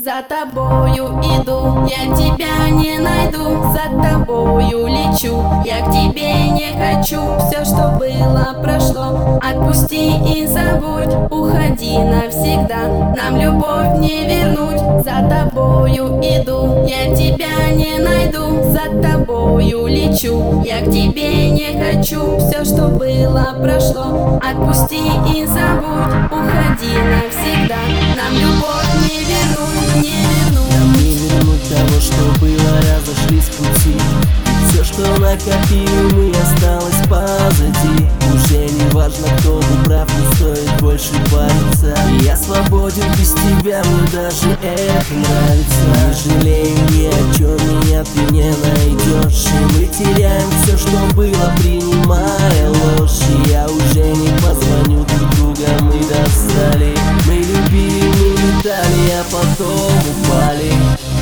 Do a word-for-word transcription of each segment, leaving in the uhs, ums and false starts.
За тобою иду, я тебя не найду. За тобою лечу, я к тебе не хочу. Все, что было, прошло, отпусти и забудь. Уходи навсегда, нам любовь не вернуть. За тобою иду, я тебя не найду. За тобою лечу, я к тебе не хочу. Все, что было, прошло, отпусти и забудь. Уходи навсегда, нам любовь не вернуть, не вернуть. Нам не вернуть того, что было, разошлись пути. Все, что накопили мы, осталось позади. Уже не важно, кто был прав, не стоит больше париться. Я свободен без тебя, мне даже это нравится. Не жалею ни о чем, меня ты не найдешь. И мы теряем все, что было, принимая ложь. И я уже не позвоню друг друга, мы достали. Мы любили, мы летали, а потом упали.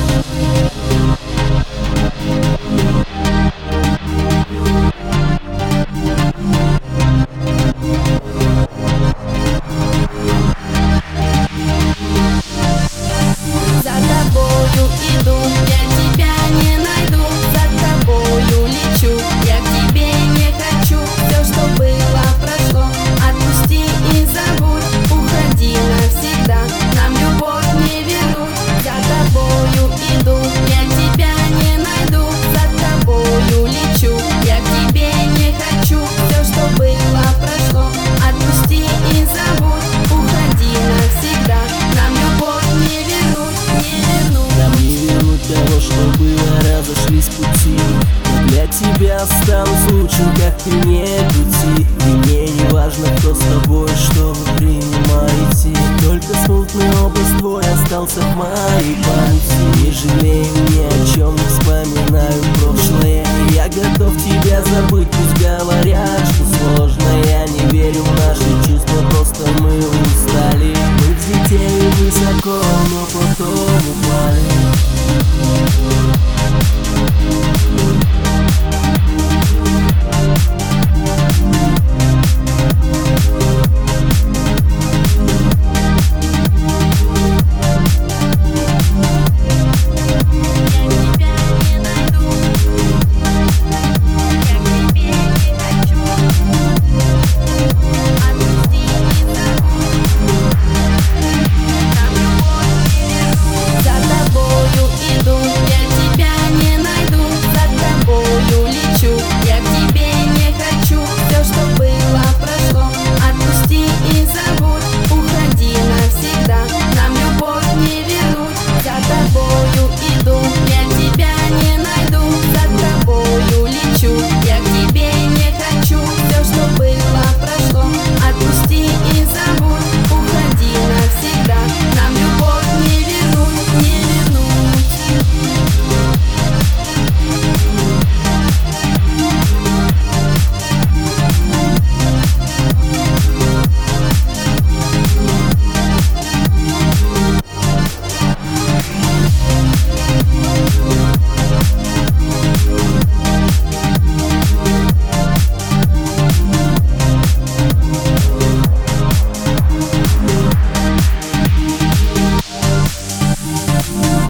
За тобою иду, я тебя не найду. За тобою лечу, я к тебе не хочу. Все, что было, прошло, отпусти и забудь. Уходи навсегда, нам любовь не вернуть. За тобою иду, я тебя не найду. За тобою лечу, я к тебе не хочу. Все, что было, прошло, отпусти и забудь. Уходи навсегда, нам любовь не вернуть, не вернуть. Нам не вернуть того, что было, разошлись пути. Но для тебя останусь лучшим, как ты не крути. И мне не важно, кто с тобой, что вы принимаете. Только смутный образ твой остался в моей памяти. Не жалею ни о чем, не вспоминаю прошлое. Я готов тебя забыть, пусть говорят, что сложно. Я не верю в наши чувства, просто мы устали. Мы взлетели высоко, но потом